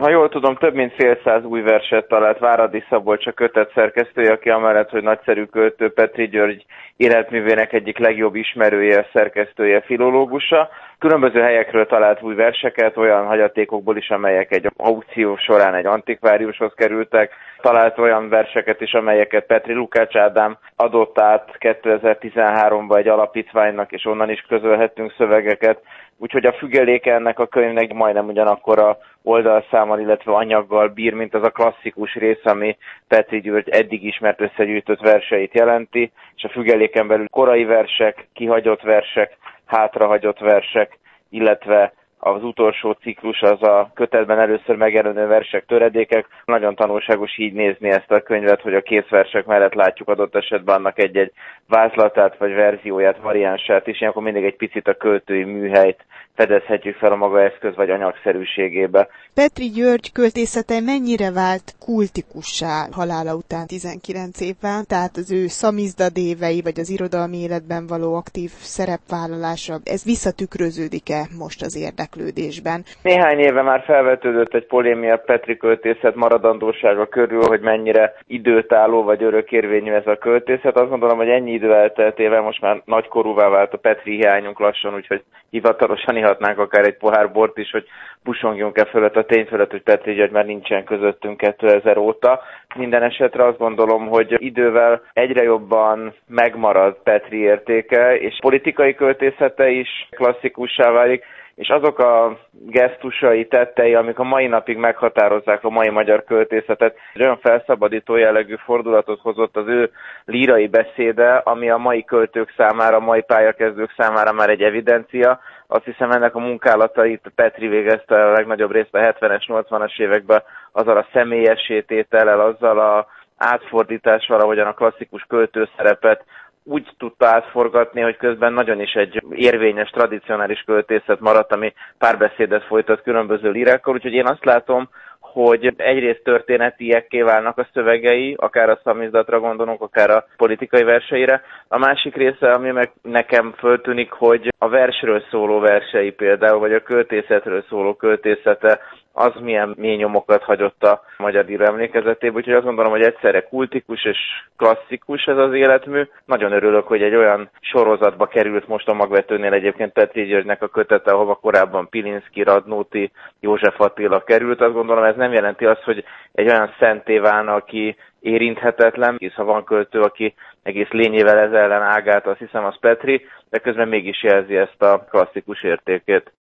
Ha jól tudom, több mint fél száz új verset talált Váradi Szabolcs a kötet szerkesztője, aki amellett, hogy nagyszerű költő, Petry György életművének egyik legjobb ismerője, szerkesztője, filológusa. Különböző helyekről talált új verseket, olyan hagyatékokból is, amelyek egy aukció során egy antikváriushoz kerültek. Talált olyan verseket is, amelyeket Petry Lukács Ádám adott át 2013-ban egy alapítványnak, és onnan is közölhettünk szövegeket. Úgyhogy a függeléke ennek a könyvnek majdnem ugyanakkora oldalszámmal, illetve anyaggal bír, mint az a klasszikus rész, ami Petry György eddig ismert összegyűjtött verseit jelenti, és a függeléken belül korai versek, kihagyott versek, hátrahagyott versek, illetve az utolsó ciklus, az a kötetben először megjelenő versek, töredékek. Nagyon tanulságos így nézni ezt a könyvet, hogy a készversek mellett látjuk adott esetben annak egy-egy vázlatát, vagy verzióját, variánsát is, ilyenkor mindig egy picit a költői műhelyt fedezhetjük fel a maga eszköz vagy anyagszerűségébe. Petry György költészete mennyire vált kultikussá halála után 19 évvel, tehát az ő szamizdadévei, vagy az irodalmi életben való aktív szerepvállalása, ez visszatükröződik-e most az érdeklődésben? Néhány éve már felvetődött egy polémia Petry költészet maradandósága körül, hogy mennyire időtálló vagy örökérvényű ez a költészet. Azt gondolom, hogy ennyi idő elteltével most már nagykorúvá vált a Petry hiányunk lassan, úgyhogy hivatalosan ihatnánk akár egy pohár bort is, hogy busongjunk-e fölött a tény fölött, hogy Petry György már nincsen közöttünk 2000 óta. Minden esetre azt gondolom, hogy idővel egyre jobban megmarad Petry értéke, és politikai költészete is klasszikussá válik, és azok a gesztusai, tettei, amik a mai napig meghatározzák a mai magyar költészetet, egy olyan felszabadító jellegű fordulatot hozott az ő lírai beszéde, ami a mai költők számára, a mai pályakezdők számára már egy evidencia. Azt hiszem, ennek a munkálatait Petry végezte a legnagyobb részt a 70-es, 80-as években azzal a személyesítétellel, azzal a átfordítással, ahogyan a klasszikus költőszerepet úgy tudta átforgatni, hogy közben nagyon is egy érvényes, tradicionális költészet maradt, ami párbeszédet folytat különböző lírákkal, úgyhogy én azt látom, hogy egyrészt történetiekké válnak a szövegei, akár a szamizdatra gondolunk, akár a politikai verseire. A másik része, ami meg nekem föltűnik, hogy a versről szóló versei például, vagy a költészetről szóló költészete, az milyen mély nyomokat hagyott a magyar író emlékezetében, úgyhogy azt gondolom, hogy egyszerre kultikus és klasszikus ez az életmű. Nagyon örülök, hogy egy olyan sorozatba került most a Magvetőnél egyébként Petry Györgynek a kötete, ahova korábban Pilinszky, Radnóti, József Attila került. Azt gondolom, ez nem jelenti azt, hogy egy olyan szenté válna, aki érinthetetlen, hisz ha van költő, aki egész lényével ez ellen ágált, azt hiszem az Petry, de közben mégis jelzi ezt a klasszikus értékét.